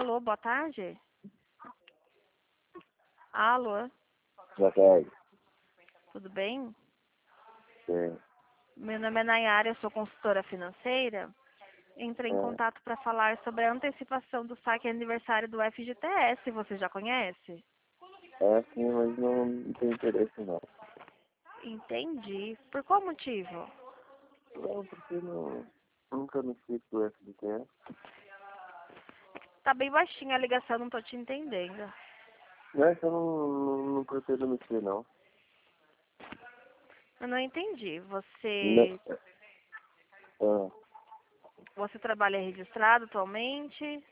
Alô, boa tarde. Alô, Boa tarde. tudo bem? Sim. Meu nome é Nayara, eu sou consultora financeira. Entrei em contato para falar sobre a antecipação do saque aniversário do FGTS. Você já conhece? É sim, mas não tem interesse não. Entendi. Por qual motivo? Não, porque nunca me fiz com FGTS. Tá bem baixinha a ligação, não tô te entendendo. Nessa eu não pretendo mexer não. Eu não entendi. Não. Você trabalha registrado atualmente?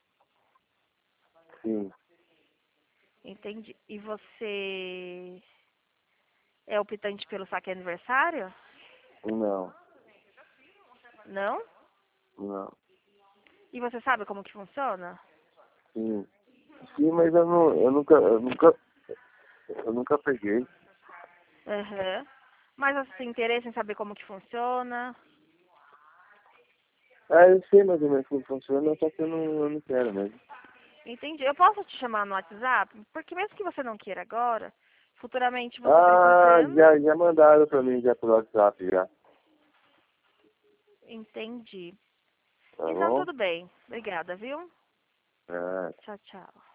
Sim. Entendi. E você é optante pelo saque aniversário? Não. Não? Não. E você sabe como que funciona? Sim. Sim, mas eu nunca peguei. Aham. Mas você tem interesse em saber como que funciona? Ah, eu sei mais ou menos como funciona, só que eu não quero mesmo. Entendi. Eu posso te chamar no WhatsApp? Porque mesmo que você não queira agora, futuramente você Ah, precisando. já mandaram pra mim já pelo WhatsApp já. Entendi. Tá Então bom? tudo bem. Obrigada, viu? Ah, Tchau, tchau.